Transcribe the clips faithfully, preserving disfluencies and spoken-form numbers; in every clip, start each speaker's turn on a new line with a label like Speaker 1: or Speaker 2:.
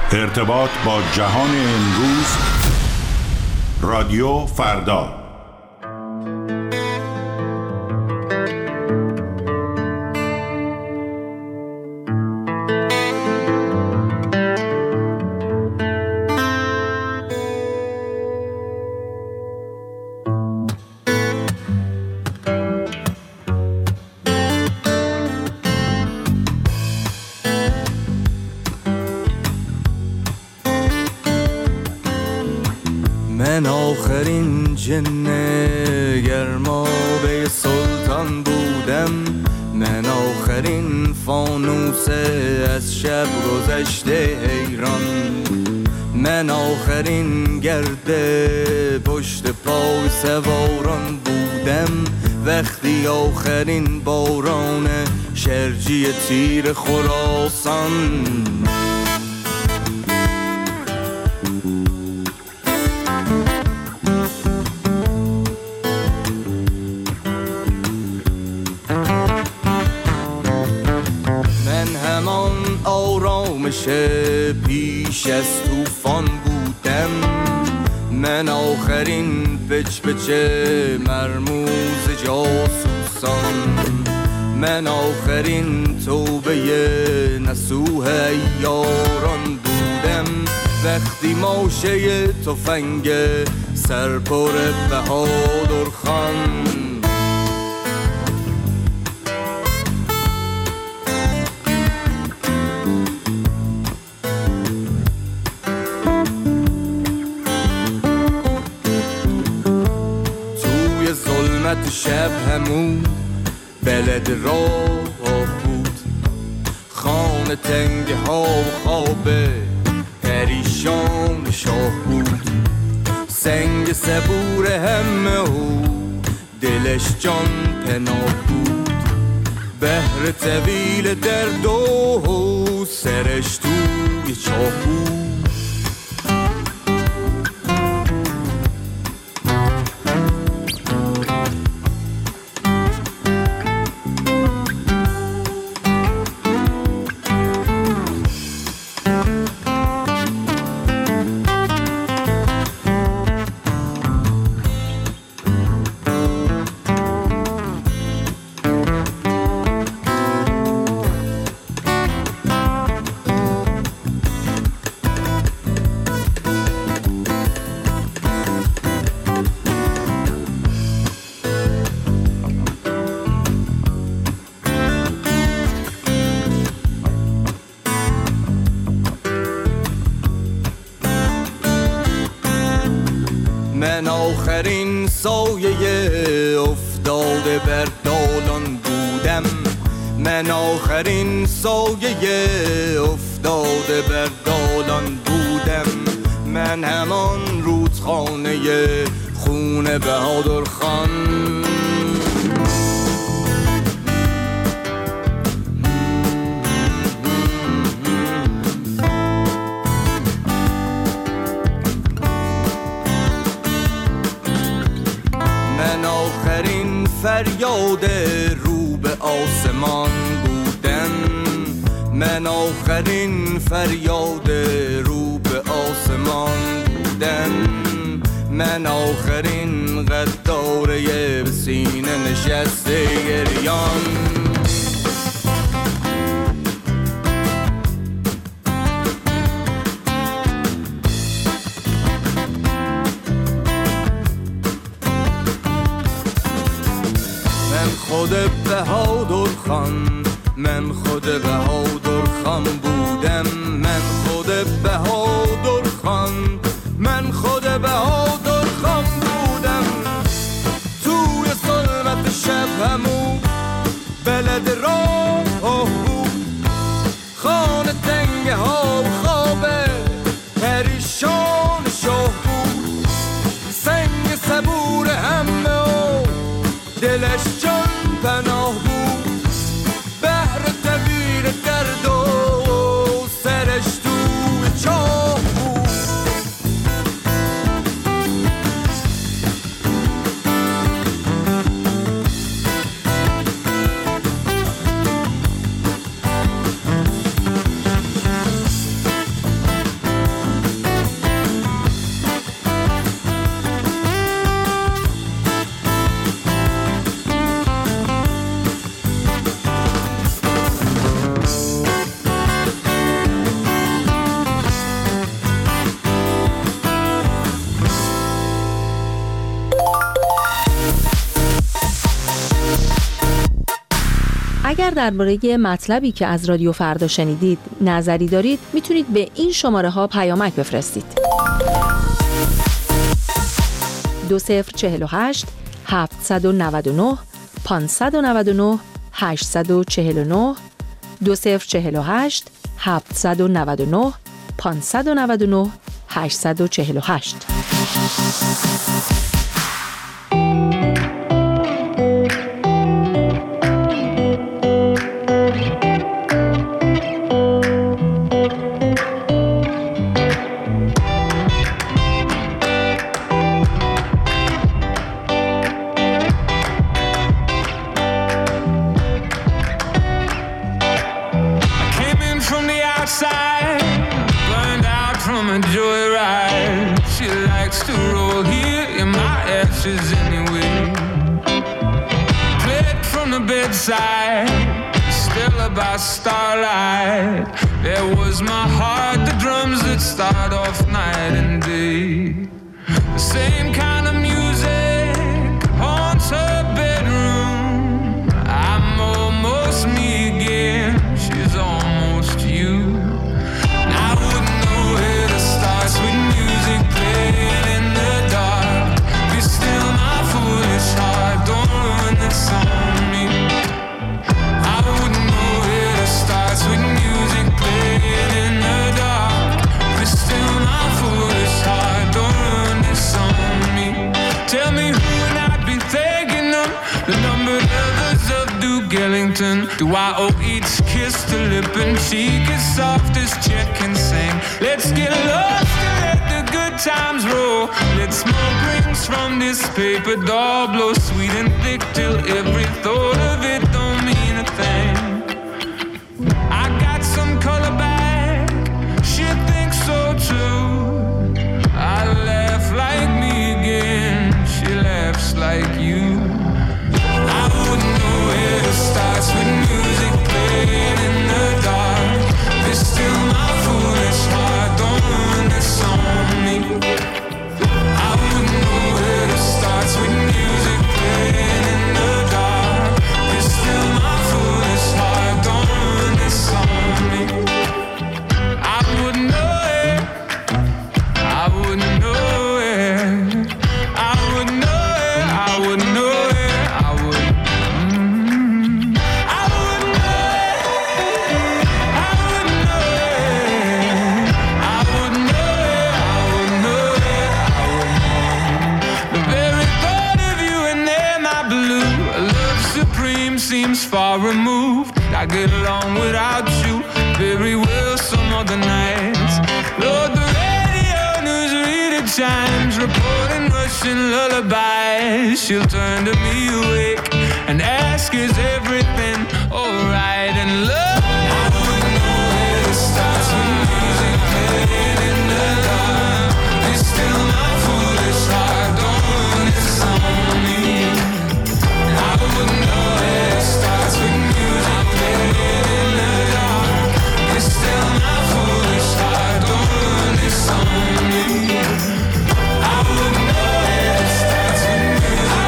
Speaker 1: ارتباط با جهان امروز، رادیو فردا.
Speaker 2: من آخرین جنه گرمابه سلطان بودم، من آخرین فانوسه از شب گذشته ایران، من آخرین گرده پشت پای سواران بودم، وقتی آخرین باران شرجی تیر خراسان. پیش از طوفان بودم، من آخرین پچ پچ مرموز جاسوسان، من آخرین توبه نسوح یاران بودم، وقتی ماشه تفنگ سرپر بهادر خان. شب همون بلد راه بود، خانه تنگه ها و خوابه پریشان شاه بود، سنگ صبور همه و دلش جان پناه بود، بحر طویل درد و سرش توی چاه بود. من آخرین سایه افتاده بر دالان بودم، من آخرین سایه افتاده بر دالان بودم، من همان رودخانه خون بهادر خان. فریاد رو به آسمان بودن، من آخرین فریاد رو به آسمان بودن، من آخرین غداره به سینه نشسته گریان. خود بهادر خان، من خود بهادر خان بودم، من خود بهادر خان، من خود بهادر خان بودم، توی ظلمت شب همون بلد راه بود، خانه تنگه ها و خوابه پریشان شاه بود، سنگ صبور همه و دلش جان پناه بود، بحر طویل درد و
Speaker 3: اگر درباره مطلبی که از رادیو فردا شنیدید نظری دارید میتونید به این شماره ها پیامک بفرستید. دو صفر چهل و هشت هفتصد و نود و نه پانصد و نود و نه هشتصد و چهل و نه دو صفر چهل و هشت هفتصد و نود و نه پانصد و نود و نه هشتصد و چهل و هشت.
Speaker 2: Still by starlight, there was my heart, the drums that start off night and day. The same kind of music haunts her bedroom. I'm almost me again, she's almost you. I wouldn't know where to start, sweet music playing in the dark. Be still my foolish heart, don't ruin this on me. I wouldn't know where to start, sweet music playing in the dark. Be still my foolish heart, don't ruin this on me. Tell me who would I be thanking them? The numbered lovers of Duke Ellington. Do I owe each kiss to lip and cheek as soft as Chet can sing? Let's get lost and let the good times roll. Let smoke rings from this paper doll blow sweet and thick till every thought of it don't mean a thing. I got some color back, she thinks so too. I laugh like me again, she laughs like you. I wouldn't know where to start, sweet music playing in the dark. It's still my foolish heart, don't ruin this on me. I wouldn't know where to start, sweet music playing in the dark. It's still my foolish heart, don't ruin this on me. I wouldn't know it, I wouldn't know it, I wouldn't know it, I wouldn't know it, I would. Mm, I wouldn't know it, I wouldn't know it, I wouldn't know it, I wouldn't know it, I wouldn't. The very thought of you and there, my blue, love supreme seems far removed. I get along without you very well some other nights. Lord, the radio news reader chimes, reporting Russian lullabies. She'll turn to me awake and ask, is everything alright? And love, I wouldn't know where to start, sweet music playing in the dark. It's still my foolish heart, don't ruin this on me. I wouldn't know where to start, sweet music playing in the dark. It's still my foolish heart, don't ruin this on me. I wouldn't know where to start, sweet music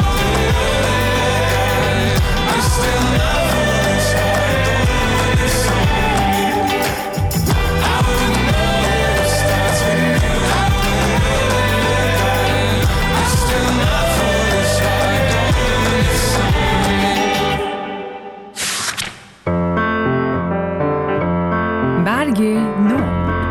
Speaker 2: playing. It's still my foolish heart, don't ruin this on me. I wouldn't know where to start, sweet music playing. It's still my foolish heart, don't ruin this on me.
Speaker 4: برگ نو.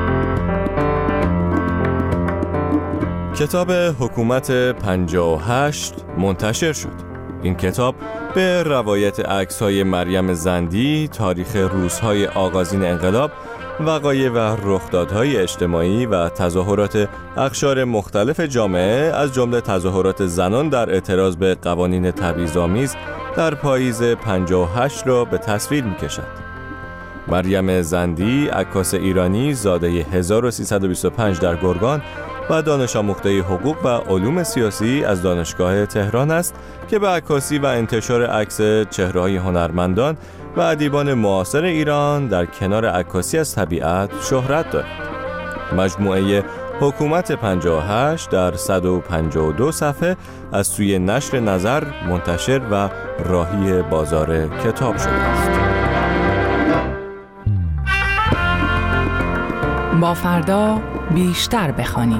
Speaker 5: کتاب حکومت پنجاه و هشت منتشر شد. این کتاب به روایت عکس‌های مریم زندی، تاریخ روزهای آغازین انقلاب، وقایع و رخدادهای اجتماعی و تظاهرات اقشار مختلف جامعه از جمله تظاهرات زنان در اعتراض به قوانین تبعیض‌آمیز در پاییز پنجاه و هشت را به تصویر می‌کشد. مریم زندی، عکاس ایرانی زاده هزار و سیصد و بیست و پنج در گرگان و دانش آموخته حقوق و علوم سیاسی از دانشگاه تهران است که به عکاسی و انتشار عکس چهره‌های هنرمندان و ادیبان معاصر ایران در کنار عکاسی از طبیعت شهرت دارد. مجموعه حکومت پنجاه و هشت در صد و پنجاه و دو صفحه از سوی نشر نظر منتشر و راهی بازار کتاب شده است.
Speaker 4: با فردا بیشتر بخوانیم.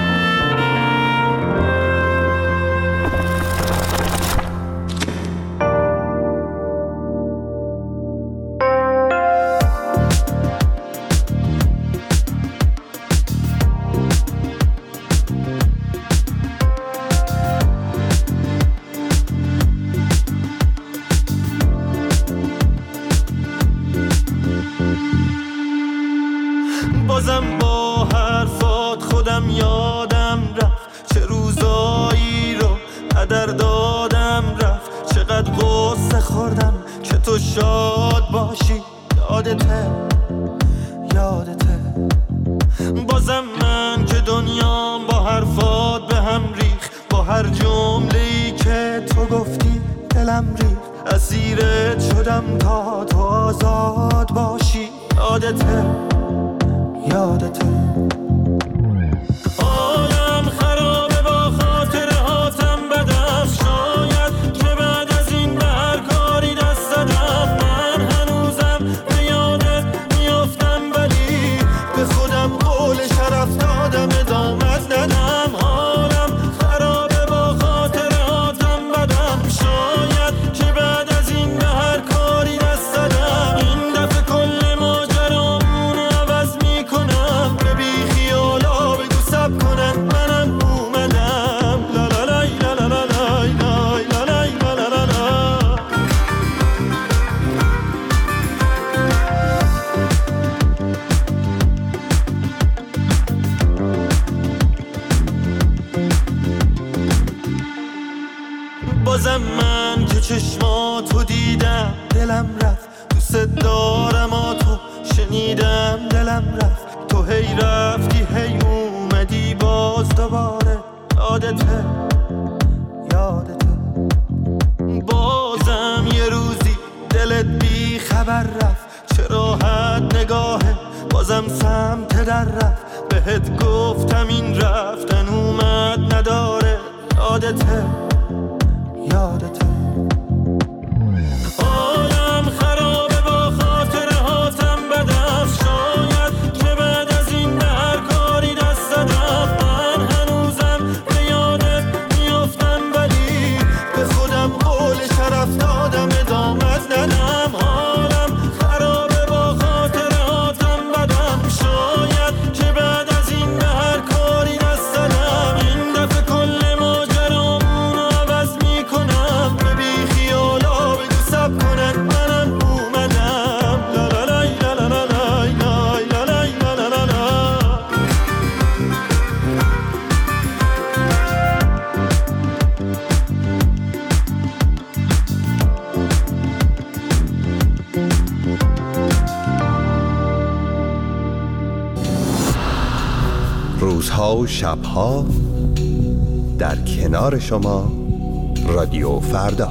Speaker 6: بازم با حرفات خودم یادم رفت، چه روزایی رو هدر دادم رفت، چقدر غصه خوردم که تو شاد باشی. یادته یادته بازم من که دنیام با حرفات به هم ریخ، با هر جمله‌ای که تو گفتی دلم ریخ، اسیرت شدم تا تو آزاد باشی. یادته یادته عالم خرابه با خاطر هاتم بدست، شاید که بعد از این به هر کاری دست دادم، من هنوزم به یادت میافتم ولی به خودم قول شرف دادم ادامت ندم. عالم خرابه با خاطر هاتم بدم، شاید که بعد از این به هر کاری دست دادم، این دفعه کل ماجرامون عوض میکنم، به بی خیالا بگو سب کنن منم اومدم. لا لا لای لا لا لا لای لای لا لای لا لا لا لا. بازم من که چشماتو دیدم دلم رفت، دوست دارم آتو شنیدم دلم رفت، تو هی رفتی هی اومدی باز دوباره. یادته یادته بازم یه روزی دلت بی خبر رفت، چه راحت نگاهه بازم سمت در رفت، بهت گفتم این رفتن اومد نداره. یادته یادته عالم خرابه با خاطر هاتم بدست، شاید که بعد از این به هر کاری دست دادم، من هنوزم به یادت میافتم ولی به خودم قول شرف دادم ادامت ندم. عالم خرابه با خاطر هاتم بدم، شاید که بعد از این به هر کاری دست دادم، این دفعه کل ماجرامون عوض میکنم، به بی خیالا بگو سب کنن منم اومدم. لا لا لای لا لا لا لای لای لا لای لا لا لا لا.
Speaker 7: روزها و شبها در کنار شما رادیو فردا.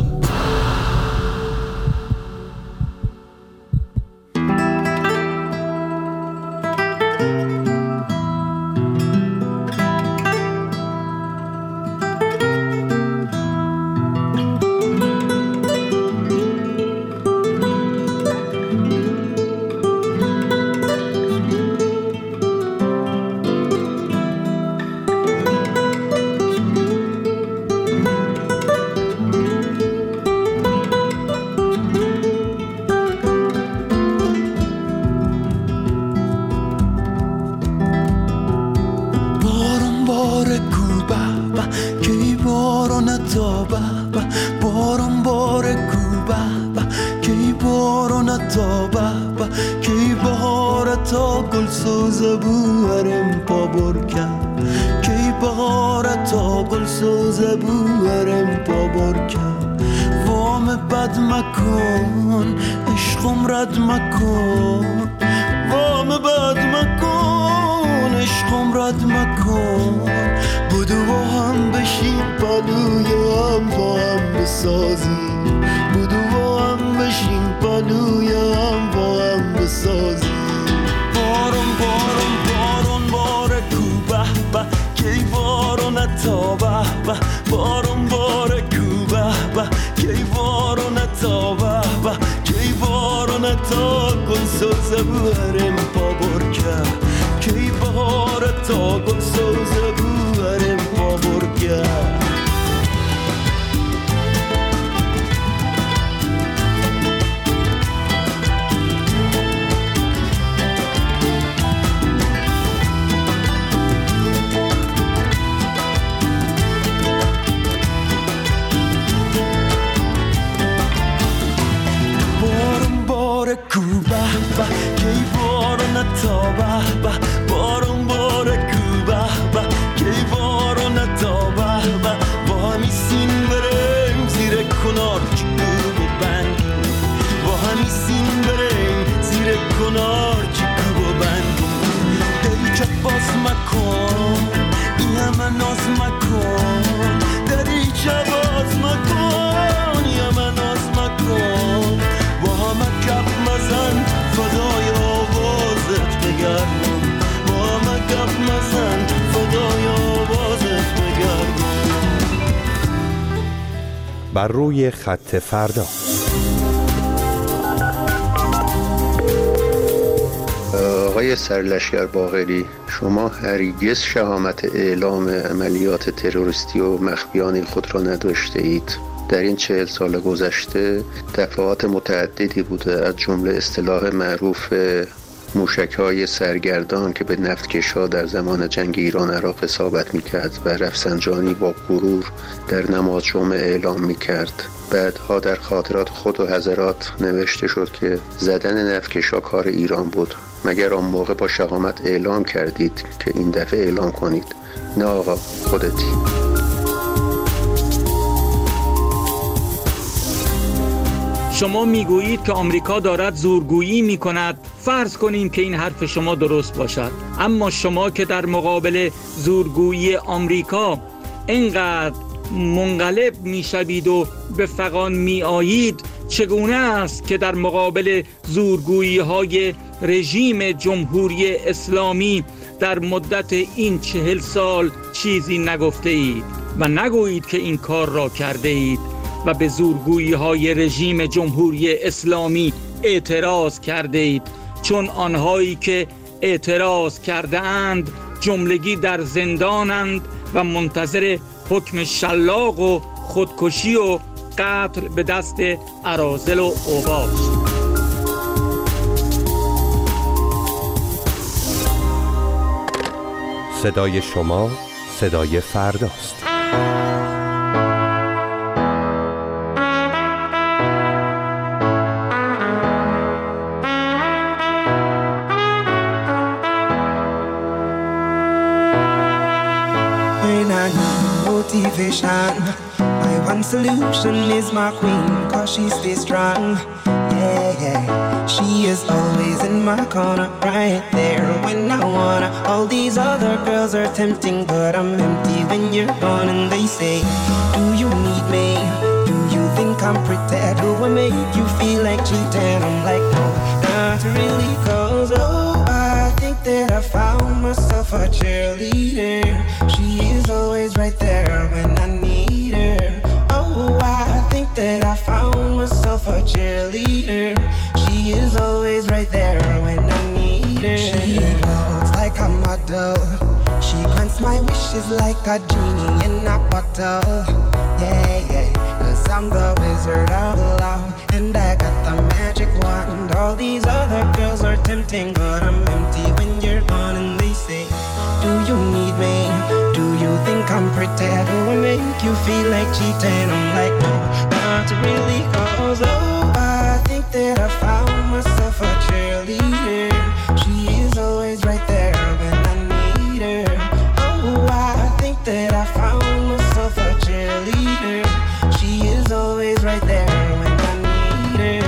Speaker 6: تا گل سوز برم پا برکه کی به بارون باره کو به به کی بارون تا به به با همی سین بریم زیر کنار چکو و بند با همی سین بریم زیر کنار چکو و بند دریچه باز مکن این همه ناز مکن دریچه باز مکن این همه ناز مکن با همه کپ مزن فدای آوازت بگردم با همه کپ مزن فدای آوازت بگردم.
Speaker 7: بر روی خط فردا. آقای سرلشکر باقری، شما هرگز شهامت اعلام عملیات تروریستی و مخفیانه خود را نداشته اید. در این چهل سال گذشته دفعات متعددی بوده، از جمله اصطلاح معروف موشک‌های سرگردان که به نفتکش‌ها در زمان جنگ ایران عراق اصابت می‌کرد و رفسنجانی با غرور در نماز جمعه اعلام می‌کرد. بعدها در خاطرات خود و حضرات نوشته شد که زدن نفتکش‌ها کار ایران بود. مگر آن موقع با شهامت اعلام کردید که این دفعه اعلام کنید؟ نه آقا، خودتی.
Speaker 8: شما میگویید که آمریکا دارد زورگویی میکند. فرض کنیم که این حرف شما درست باشد، اما شما که در مقابل زورگویی آمریکا اینقدر منقلب میشوید و به فغان میآیید، چگونه است که در مقابل زورگویی های رژیم جمهوری اسلامی در مدت این چهل سال چیزی نگفته اید و نگویید که این کار را کرده اید و به زورگویی های رژیم جمهوری اسلامی اعتراض کرده اید، چون آنهایی که اعتراض کرده اند جملگی در زندانند و منتظر حکم شلاق و خودکشی و قتل به دست اراذل و اوباش.
Speaker 7: صدای شما صدای فرداست.
Speaker 9: Motivation. My one solution is my queen, cause she stays strong. Yeah, yeah. She is always in my corner, right there when I wanna. All these other girls are tempting, but I'm empty when you're gone. And they say, do you need me? Do you think I'm pretty? Do I make you feel like cheating? I'm like, no, not really, cause oh, I think that I found myself a cheerleader. She is always right there when I need her. Oh, I think that I found myself a cheerleader. She is always right there when I need her. She looks like a model. She grants my wishes like a genie in a bottle. Yeah, yeah, cause I'm the wizard of love, and I got the magic wand. All these other girls are tempting, but I'm empty when you're gone. And they say, do you need me? Do you think I'm pretty? Do I make you feel like cheating? I'm like, no, not really, cause oh, I think that I found myself a cheerleader. She is always right there when I need her. Oh, I think that I found myself a cheerleader. She is always right there when I need her.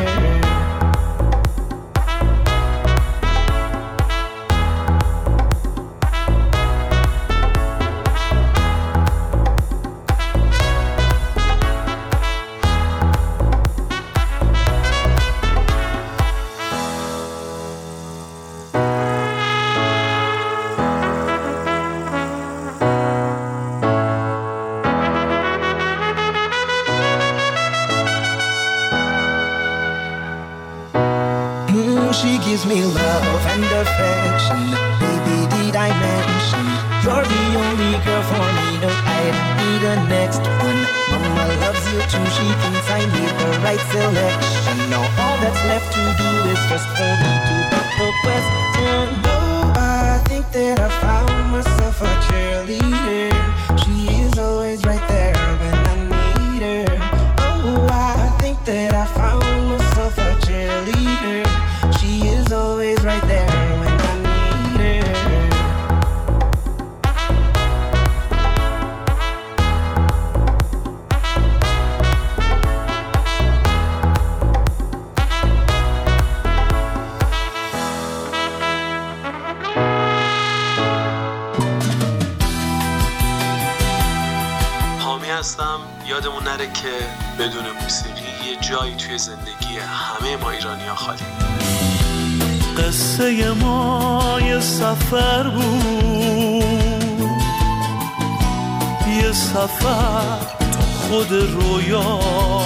Speaker 9: She gives me love and affection. Baby, did I mention you're the only girl for me? No, I don't need a next one. Mama loves you too. She thinks I made the right selection. Now all that's left to do is just for me to put the question. Oh, I think that I found myself a cheerleader. She is always right there when I need her. Oh, I think that I found myself a cheerleader. She is always right there when I need her.
Speaker 10: هستم. یادمون نره که بدون موسیقی یه جایی توی زندگی همه ما ایرانی‌ها خالی.
Speaker 6: قصه ما یه سفر بود، یه سفر تو خود رویا.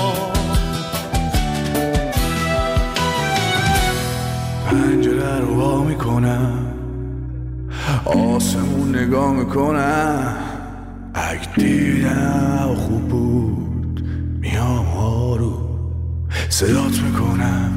Speaker 6: پنجره رو وا میکنم، آسمون نگاه میکنم، اگه دیدم خوب بود میام آروم صدات میکنم.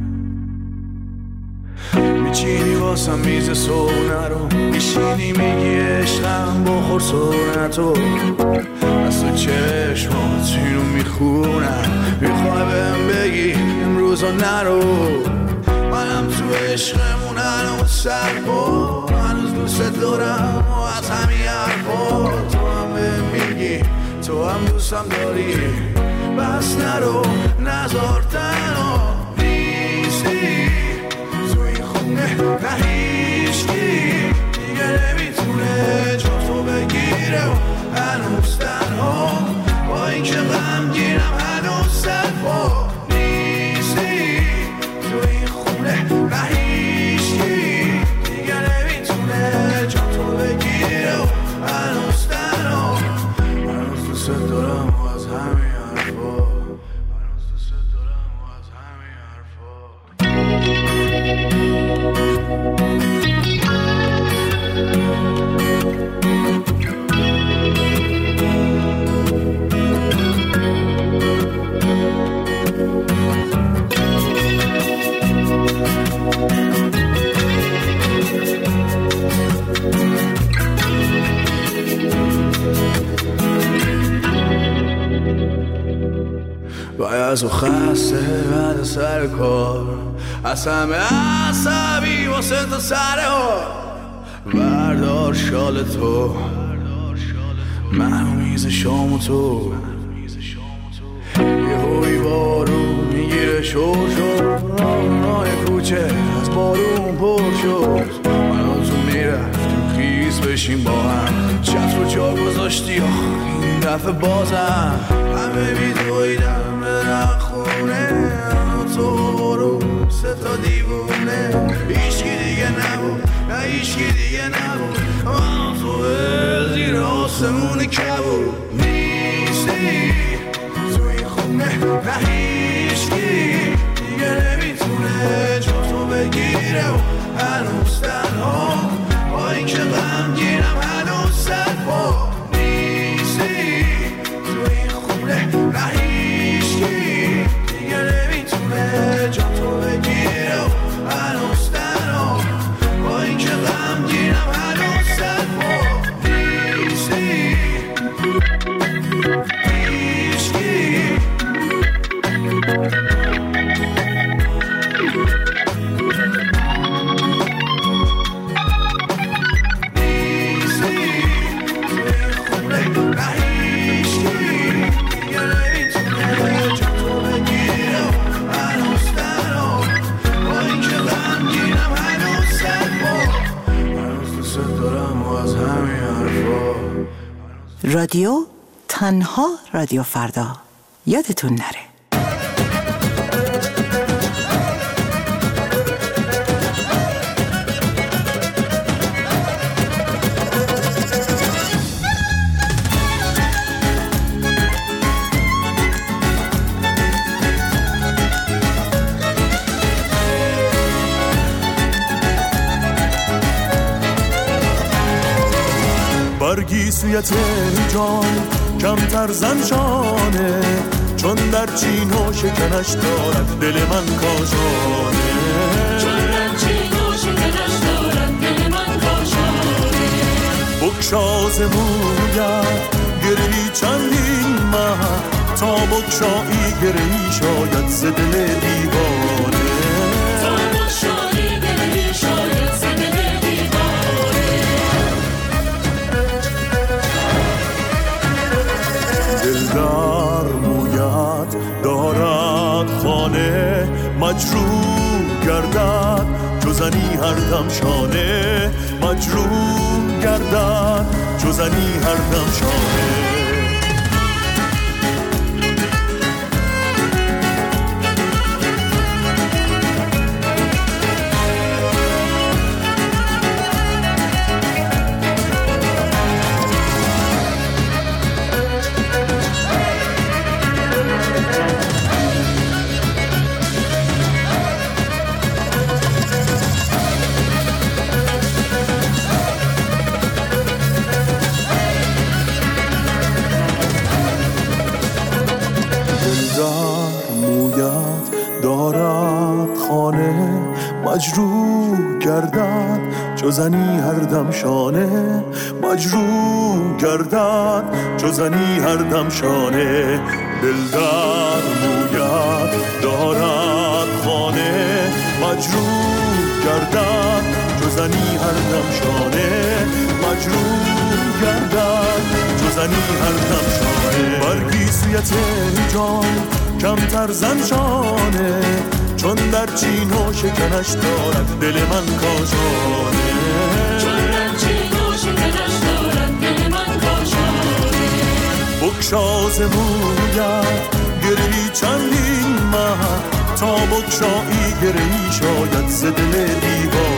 Speaker 6: میچینی واسم میز سونه رو، میشینی میگی عشقم بخور سونتو. از تو چشمات اینو میخونم، میخوای بهم بگی امروز نرو. منم تو عشقمون هنوز سرپا، هنوز دوست دارم و از همین حرفا. تو هم بهم میگی تو هم دوستم داری، بس نرو نزار تنها نیستی تو این خونه. نه هیچکی دیگه نمیتونه جا تو بگیره و هنوز تنها با این که غمگینم هنوز سرپا نیستی تو این خونه. نه هیچکی دیگه نمیتونه جا تو بگیره و هنوز تنها. هنوز دوست دارم و از همین حرفا، هنوز دوست دارم و از همین حرفا. باید و خسته بعد سر کار، از همه عصبی واسه تا سر ها. بردار شال تو، من میز شام تو. یه هوی بارون میگیره شور شد، راه کوچه از بارون پر شد. من و تو میرفتیم خیز بشیم با هم، چت رو جا گذاشتی این دفعه بازم. همه میدویدم برم خونه، تو برو سه تا دیوونه. هیچکی دیگه نبود، نه هیچکی دیگه نبود، من تو زیر آسمون کبود نیستی تو این خونه. نه هیچکی دیگه نمیتونه جا تو بگیره و هنوز تنها با این که غمگینم هنوز سرپا نیستی تو این خونه. نه هیچکی دیگه نمیتونه جا تو بگیره و هنوز تنها با این که غمگینم هنوز سرپا نیستی هیچکی.
Speaker 11: رادیو تنها رادیو فردا، یادتون نره.
Speaker 6: برگی سوی تهران کمتر زنشانه، چون در چین و شکنش دارد دل من کاشانه. چون در چین و شکنش دارد دل من کاشانه. بکشاز موید گرهی چندین ماه، تا بکشایی گرهی شاید ز دل دیوانه. تا بکشایی گرهی شاید ز دل دلدار موید دارد خانه، مجروح گردد جزنی هر دم شانه. مجروح گردد جزنی هر دم شانه.
Speaker 12: مجروح گردد جزنی هر دم شانه، مجروح گردد جزنی هر دم شانه. دل در مویت دارد خانه، مجروح گردد جزنی هر دم شانه، مجروح گردد جزنی هر دم شانه. برگی سویت جان کمتر زن شانه، چون در چین و شکنش دارد دل من کاشانه، چون در چین و شکنش دارد دل من کاشانه. بکشاز مویت گرهی چندین ماه، تا بکشایی گرهی شاید ز دل دیوانه،